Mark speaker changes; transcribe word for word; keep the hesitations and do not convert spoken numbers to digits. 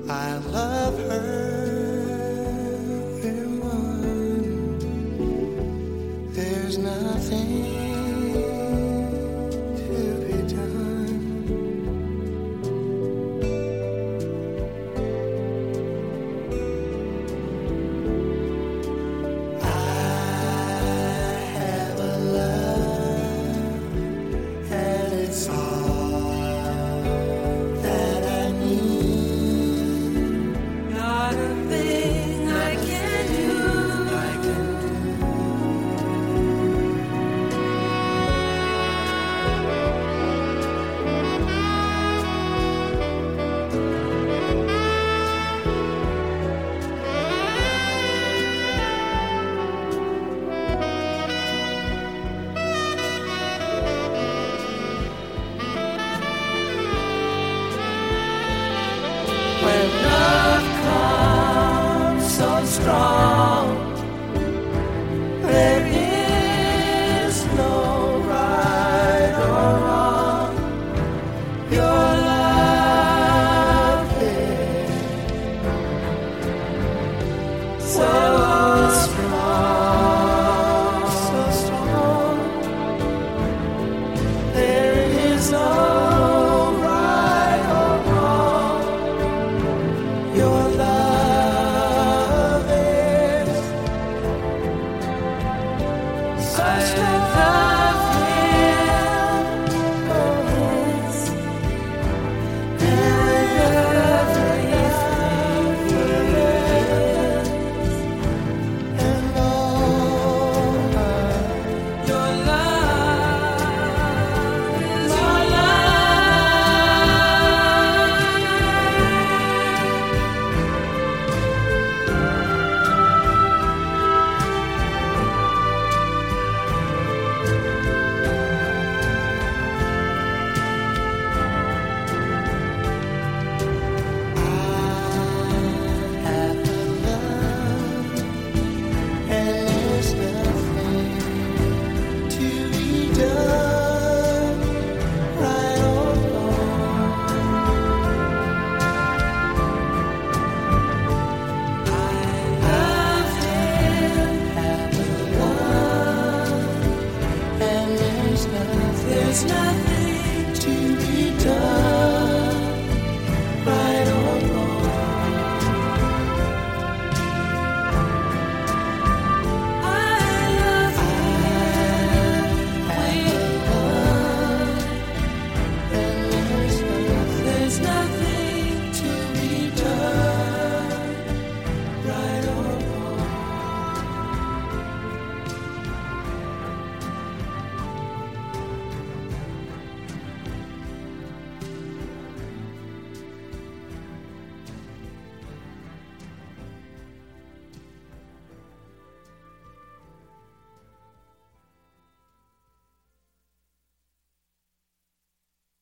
Speaker 1: I love everyone. There's nothing to be done. I have a love, and it's all that I need.
Speaker 2: Not a thing I can do.
Speaker 1: I can
Speaker 2: When love comes so strong, there is no right or wrong. Your love is so strong, so strong. There is no right or wrong. Your love is so strong. I love him, oh yes, and everything he is,
Speaker 1: and all
Speaker 2: your love is your love.
Speaker 1: have to love, and there's nothing to be done, right or wrong.
Speaker 2: I love him,
Speaker 1: Have to love, and there's nothing
Speaker 2: there's nothing
Speaker 1: to be done, right or wrong.
Speaker 2: I love him.
Speaker 1: And there's nothing
Speaker 2: There's nothing
Speaker 1: to be done, right